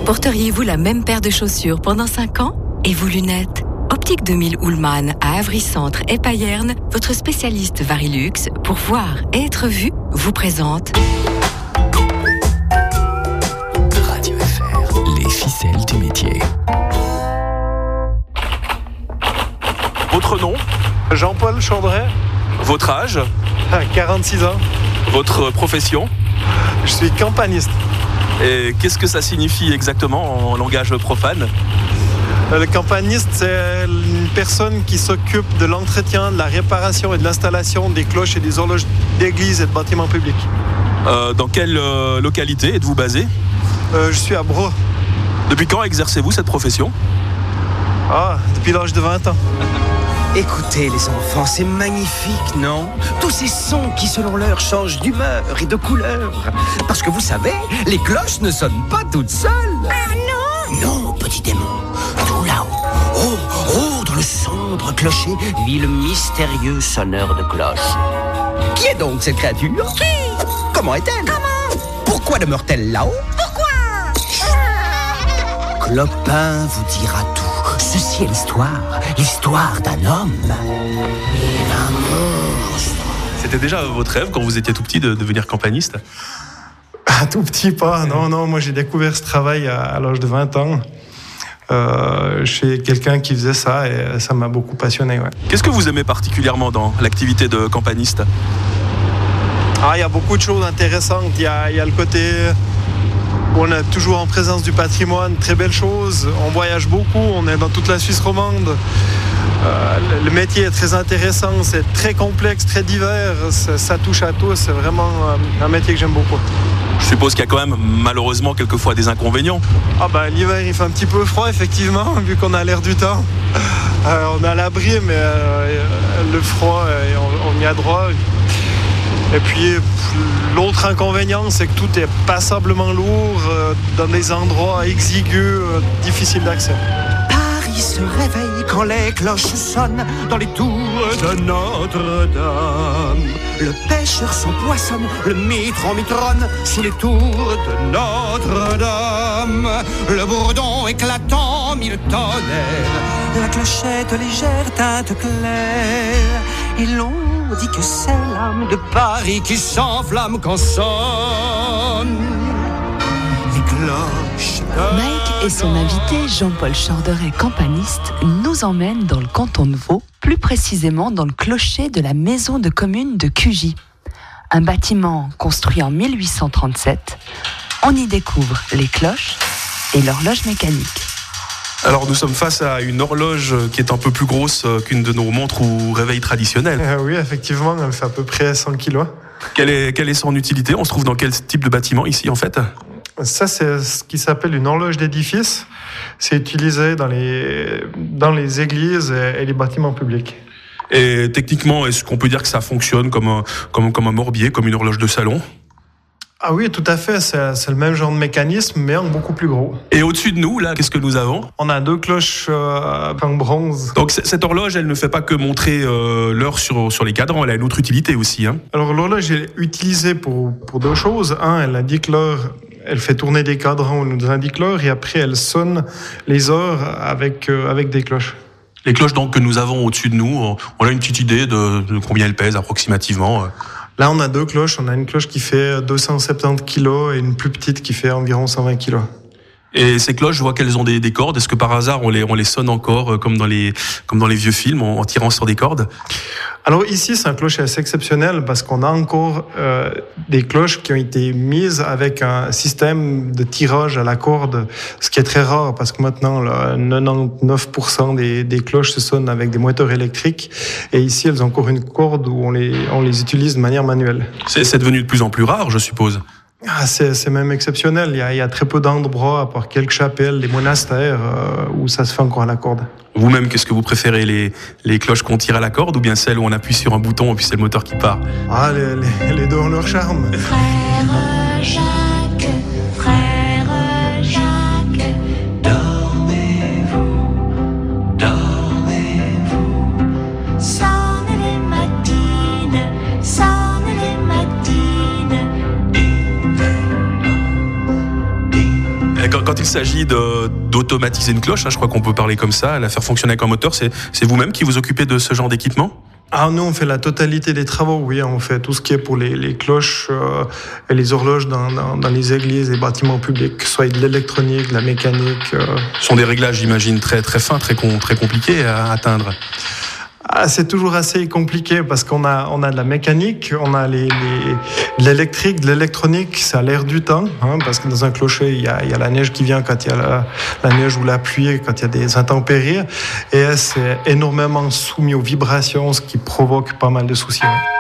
Porteriez-vous la même paire de chaussures pendant 5 ans? Et vos lunettes? Optique 2000 Ullmann à Avry-Centre et Payerne, votre spécialiste Varilux, pour voir et être vu, vous présente Radio FR, les ficelles du métier. Votre nom? Jean-Paul Chandret. Votre âge? 46 ans. Votre profession? Je suis campaniste. Et qu'est-ce que ça signifie exactement en langage profane? Le campaniste, c'est une personne qui s'occupe de l'entretien, de la réparation et de l'installation des cloches et des horloges d'église et de bâtiments publics. Dans quelle localité êtes-vous basé? Je suis à Bro. Depuis quand exercez-vous cette profession? Depuis l'âge de 20 ans. Écoutez les enfants, c'est magnifique, non? Tous ces sons qui, selon l'heure, changent d'humeur et de couleur. Parce que vous savez, les cloches ne sonnent pas toutes seules. Ah non? Non, petit démon. Tout là-haut, oh, dans le sombre clocher, vit le mystérieux sonneur de cloches. Qui est donc cette créature? Qui? Comment est-elle? Comment? Pourquoi demeure-t-elle là-haut? Pourquoi? Clopin vous dira tout. Ceci est l'histoire d'un homme et d'un monstre. C'était déjà votre rêve quand vous étiez tout petit de devenir campaniste? Tout petit pas, non, moi j'ai découvert ce travail à l'âge de 20 ans. Chez quelqu'un qui faisait ça et ça m'a beaucoup passionné. Ouais. Qu'est-ce que vous aimez particulièrement dans l'activité de campaniste? Il y a beaucoup de choses intéressantes. Il y a le côté où on est toujours en présence du patrimoine, très belle chose. On voyage beaucoup, on est dans toute la Suisse romande. Le métier est très intéressant, c'est très complexe, très divers. Ça touche à tout, c'est vraiment un métier que j'aime beaucoup. Je suppose qu'il y a quand même malheureusement quelquefois des inconvénients. L'hiver il fait un petit peu froid effectivement, vu qu'on a l'air du temps. On est à l'abri, mais le froid, on y a droit. Et puis l'autre inconvénient, c'est que tout est passablement lourd, dans des endroits exigus, difficiles d'accès. Paris se réveille quand les cloches sonnent dans les tours de Notre-Dame. Le pêcheur s'empoissonne, le mitron mitronne sous les tours de Notre-Dame. Le bourdon éclatant, mille tonnerres, la clochette légère teinte claire. Et l'on dit que c'est l'âme de Paris qui s'enflamme quand sonne les cloches. Mike et son invité Jean-Paul Chandret, campaniste, nous emmènent dans le canton de Vaud, plus précisément dans le clocher de la maison de commune de Cugy. Un bâtiment construit en 1837. On y découvre les cloches et l'horloge mécanique. Alors nous sommes face à une horloge qui est un peu plus grosse qu'une de nos montres ou réveils traditionnels. Oui, effectivement, elle fait à peu près 100 kilos. Quelle est son utilité? On se trouve dans quel type de bâtiment ici en fait? Ça, c'est ce qui s'appelle une horloge d'édifice. C'est utilisé dans les églises et les bâtiments publics. Et techniquement, est-ce qu'on peut dire que ça fonctionne comme un morbier, comme une horloge de salon? Oui, tout à fait. C'est le même genre de mécanisme, mais en beaucoup plus gros. Et au-dessus de nous, là, qu'est-ce que nous avons? On a 2 cloches en bronze. Donc cette horloge, elle ne fait pas que montrer l'heure sur les cadrans, elle a une autre utilité aussi. Hein. Alors l'horloge est utilisée pour 2 choses. Elle indique l'heure, elle fait tourner des cadrans, on nous indique l'heure, et après elle sonne les heures avec des cloches. Les cloches donc que nous avons au-dessus de nous, on a une petite idée de combien elles pèsent approximativement? Là, on a 2 cloches. On a une cloche qui fait 270 kilos et une plus petite qui fait environ 120 kilos. Et ces cloches, je vois qu'elles ont des cordes. Est-ce que par hasard, on les sonne encore comme dans les vieux films, en tirant sur des cordes? Alors ici, c'est un clocher assez exceptionnel parce qu'on a encore des cloches qui ont été mises avec un système de tirage à la corde, ce qui est très rare parce que maintenant, là, 99% des cloches se sonnent avec des moteurs électriques. Et ici, elles ont encore une corde où on les utilise de manière manuelle. C'est devenu de plus en plus rare, je suppose. C'est même exceptionnel. Il y a très peu d'endroits, à part quelques chapelles, les monastères, où ça se fait encore à la corde. Vous-même, qu'est-ce que vous préférez, les cloches qu'on tire à la corde ou bien celles où on appuie sur un bouton et puis c'est le moteur qui part? Les deux ont leur charme. Frère Jacques, dormez-vous, sonne les matines, Quand il s'agit d'automatiser une cloche, je crois qu'on peut parler comme ça, la faire fonctionner avec un moteur, c'est vous-même qui vous occupez de ce genre d'équipement ? Nous, on fait la totalité des travaux, oui. On fait tout ce qui est pour les cloches et les horloges dans les églises et bâtiments publics, que ce soit de l'électronique, de la mécanique. Ce sont des réglages, j'imagine, très, très fins, très compliqués à atteindre. C'est toujours assez compliqué parce qu'on a de la mécanique, on a de l'électrique, de l'électronique, ça a l'air du temps, parce que dans un clocher, il y a la neige qui vient quand il y a la neige ou la pluie, quand il y a des intempéries, et c'est énormément soumis aux vibrations, ce qui provoque pas mal de soucis.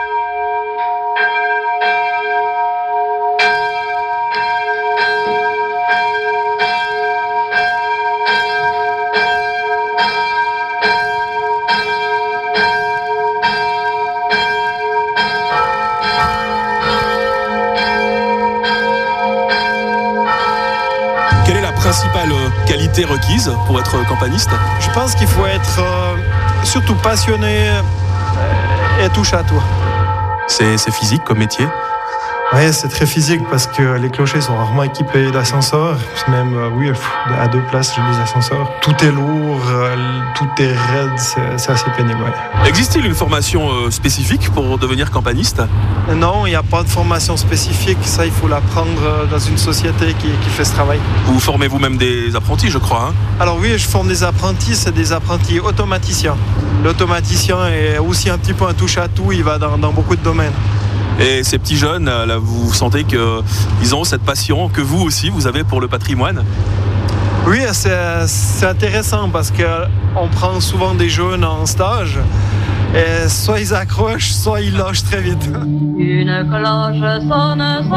Quelle est la principale qualité requise pour être campaniste ? Je pense qu'il faut être surtout passionné et touche à tout. C'est physique comme métier ? Oui, c'est très physique parce que les clochers sont rarement équipés d'ascenseurs. Même, à 2 places, j'ai des ascenseurs. Tout est lourd, tout est raide, c'est assez pénible. Ouais. Existe-t-il une formation spécifique pour devenir campaniste ? Non, il n'y a pas de formation spécifique. Ça, il faut l'apprendre dans une société qui fait ce travail. Vous formez vous-même des apprentis, je crois. Alors oui, je forme des apprentis, c'est des apprentis automaticiens. L'automaticien est aussi un petit peu un touche-à-tout, il va dans beaucoup de domaines. Et ces petits jeunes, là, vous sentez qu'ils ont cette passion que vous aussi, vous avez pour le patrimoine ? Oui, c'est intéressant parce qu'on prend souvent des jeunes en stage et soit ils accrochent, soit ils lâchent très vite. Une cloche sonne,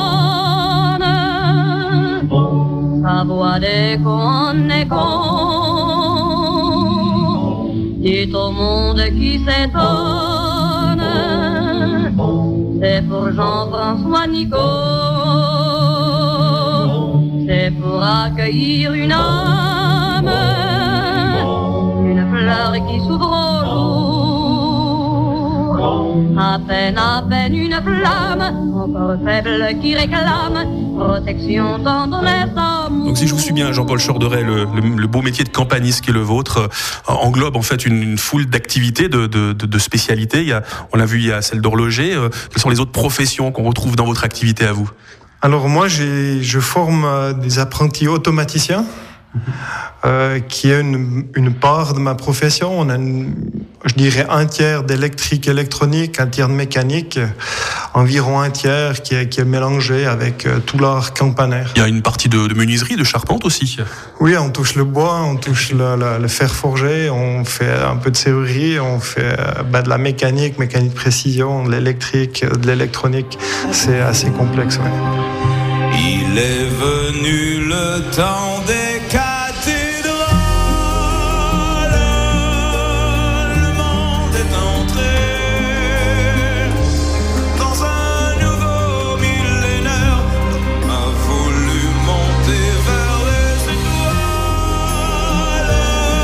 sa voix d'écho en écho, dit au monde qui s'étonne. C'est pour Jean-François Nicot, c'est pour accueillir une âme, une fleur qui s'ouvre au jour, à peine une flamme, encore faible qui réclame protection dans les hommes. Donc si je vous suis bien, Jean-Paul Chorderet, le beau métier de campaniste qui est le vôtre englobe en fait une foule d'activités, de spécialités. On l'a vu, il y a celle d'horloger. Quelles sont les autres professions qu'on retrouve dans votre activité à vous ? Alors moi, je forme des apprentis automaticiens, qui est une part de ma profession. On a, je dirais, un tiers d'électrique électronique, un tiers de mécanique, environ un tiers qui est mélangé avec tout l'art campanaire. Il y a une partie de menuiserie, de charpente aussi. Oui, on touche le bois, on touche le fer forgé, on fait un peu de serrurerie, on fait de la mécanique de précision, de l'électrique, de l'électronique. C'est assez complexe, ouais. Il est venu le temps des cathédrales, le monde est entré dans un nouveau millénaire. L'homme a voulu monter vers les étoiles,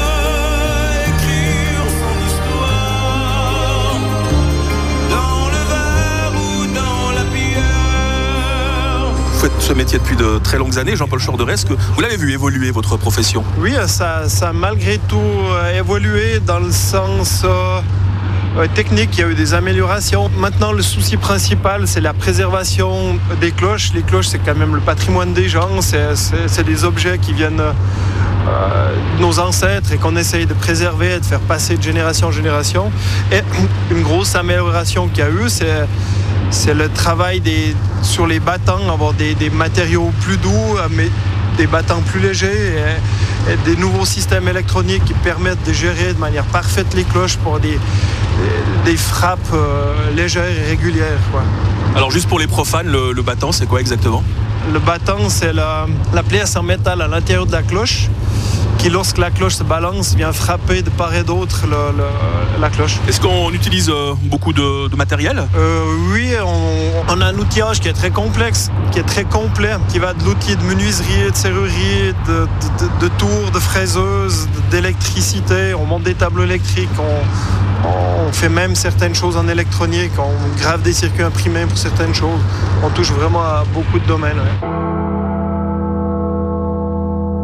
écrire son histoire dans le verre ou dans la pierre. Vous faites ce métier depuis de très longues années, Jean-Paul Chorderet. Est-ce que vous l'avez vu évoluer, votre profession ? Oui, ça a malgré tout évolué dans le sens technique. Il y a eu des améliorations. Maintenant, le souci principal, c'est la préservation des cloches. Les cloches, c'est quand même le patrimoine des gens. C'est des objets qui viennent de nos ancêtres et qu'on essaye de préserver et de faire passer de génération en génération. Et une grosse amélioration qu'il y a eu, c'est le travail sur les battants, avoir des matériaux plus doux, mais des battants plus légers et des nouveaux systèmes électroniques qui permettent de gérer de manière parfaite les cloches pour des frappes légères et régulières, quoi. Alors juste pour les profanes, le battant, c'est quoi exactement ? Le battant, c'est la pièce en métal à l'intérieur de la cloche qui, lorsque la cloche se balance, vient frapper de part et d'autre la cloche. Est-ce qu'on utilise beaucoup de matériel ? Oui, on a un outillage qui est très complexe, qui est très complet, qui va de l'outil de menuiserie, de serrurerie, de tours, de fraiseuses, d'électricité. On monte des tableaux électriques, on fait même certaines choses en électronique, on grave des circuits imprimés pour certaines choses. On touche vraiment à beaucoup de domaines. Ouais.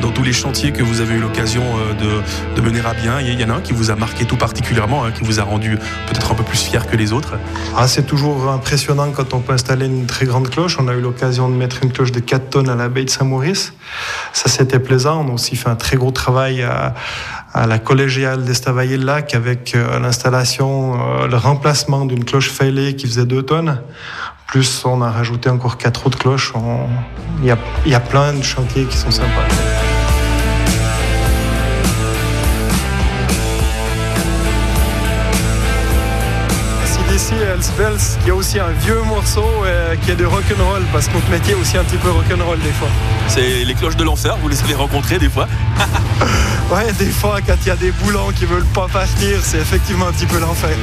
dans tous les chantiers que vous avez eu l'occasion de mener à bien, il y en a un qui vous a marqué tout particulièrement, qui vous a rendu peut-être un peu plus fier que les autres? C'est toujours impressionnant quand on peut installer une très grande cloche. On a eu l'occasion de mettre une cloche de 4 tonnes à l'abbaye de Saint-Maurice. Ça, c'était plaisant. On a aussi fait un très gros travail à la collégiale d'Estavayer-le-Lac avec l'installation, le remplacement d'une cloche fêlée qui faisait 2 tonnes. Plus, on a rajouté encore 4 autres cloches. Il y a plein de chantiers qui sont sympas. Ici, Elsbels, il y a aussi un vieux morceau qui est de rock'n'roll, parce que notre métier est aussi un petit peu rock'n'roll des fois. C'est les cloches de l'enfer, vous les avez rencontrées des fois? Ouais, des fois, quand il y a des boulons qui veulent pas partir, c'est effectivement un petit peu l'enfer.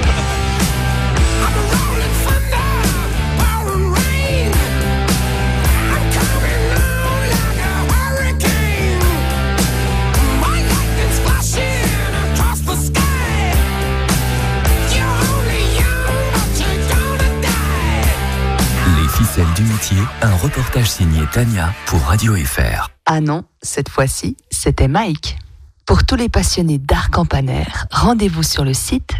Ficelles du métier, un reportage signé Tania pour Radio FR. Ah non, cette fois-ci, c'était Mike. Pour tous les passionnés d'art campanaire, rendez-vous sur le site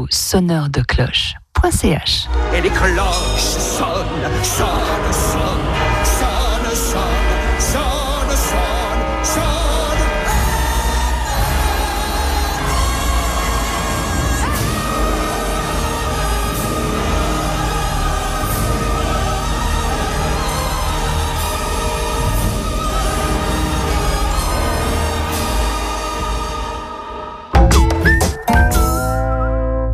quasimodo-sonneurdecloche.ch. Et les cloches sonnent, sonnent, sonnent.